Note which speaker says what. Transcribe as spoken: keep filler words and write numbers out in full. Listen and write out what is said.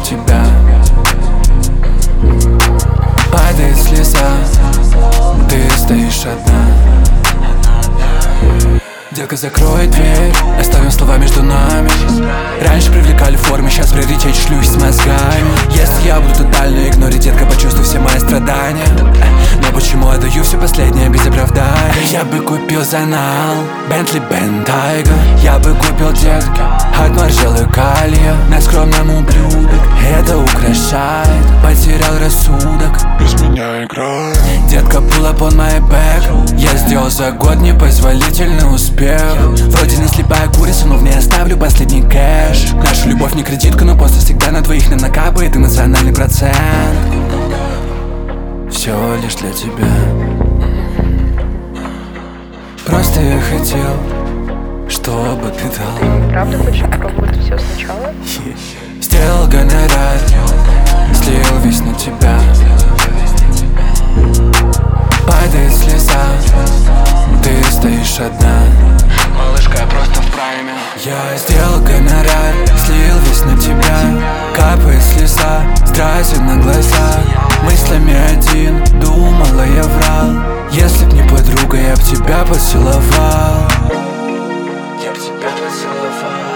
Speaker 1: тебя. Падает слеза, ты стоишь одна. Детка, закрой дверь, оставим слова между нами. Раньше привлекали формы, сейчас приоритет шлюсь с мозгами. Если я буду тотально игнорить, детка, почувствуй все мои страдания. Но почему я даю все последнее без оправдания? Я бы купил за нал Бентли Бентайга. Я бы купил, детка, от Маржелы колье на скромном ублюдок. Это украшает, потерял рассудок.
Speaker 2: Без меня играй.
Speaker 1: Детка, pull up on my back. Я сделал за год непозволительный успех. Вроде не слепая курица, но в ней оставлю последний кэш. Наша любовь не кредитка, но после всегда на двоих нам накапает и национальный процент. Все лишь для тебя. Просто я хотел, чтобы ты дал.
Speaker 3: Правда хочешь попробовать все сначала?
Speaker 1: Сделал гонорар, слил весь на тебя. Падает слеза, ты стоишь одна. Малышка, я просто в прайме. Я сделал гонорар, слил весь на тебя. Капает слеза, страсти на глаза. Мыслями один, думала я врал. Если б не подруга, я б тебя поцеловал. Я б тебя поцеловал.